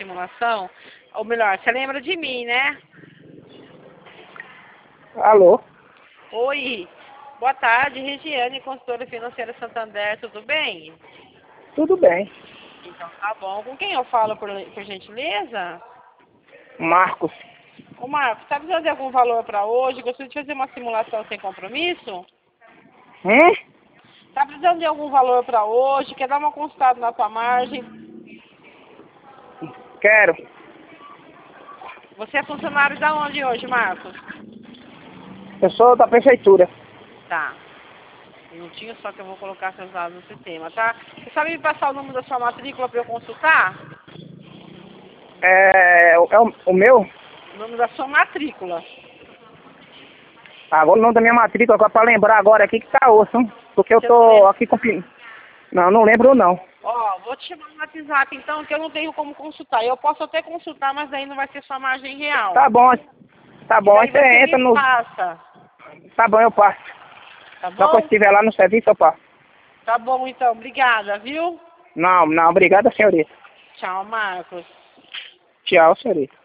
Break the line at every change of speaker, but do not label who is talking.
simulação. Ou melhor, você lembra de mim, né?
Alô?
Oi. Boa tarde, Regiane, consultora financeira Santander, tudo bem?
Tudo bem.
Então tá bom. Com quem eu falo, por gentileza?
Marcos.
Ô Marcos, tá precisando de algum valor para hoje? Gostaria de fazer uma simulação sem compromisso? Tá precisando de algum valor para hoje? Quer dar uma consultada na tua margem?
Quero.
Você é funcionário da onde hoje, Marcos?
Eu sou da prefeitura.
Tá. Um minutinho só que eu vou colocar seus dados no sistema, tá? Você sabe me passar o número da sua matrícula para eu consultar?
É o meu?
O número da sua matrícula.
Agora o nome da minha matrícula, agora pra lembrar agora aqui que tá osso, hein? Porque eu
Você não
tô
lembra?
aqui com... Não lembro não.
Ó, vou te chamar no WhatsApp então, que eu não tenho como consultar. Eu posso até consultar, mas aí não vai ser sua margem real.
Tá bom,
E
aí
daí
você
você
entra
me
no...
passa,
Tá bom, eu passo.
tá
Só quando
bom?
estiver lá no serviço eu passo.
Tá bom então, obrigada, viu?
Não, obrigado, senhorita.
Tchau, Marcos.
Tchau, senhorita.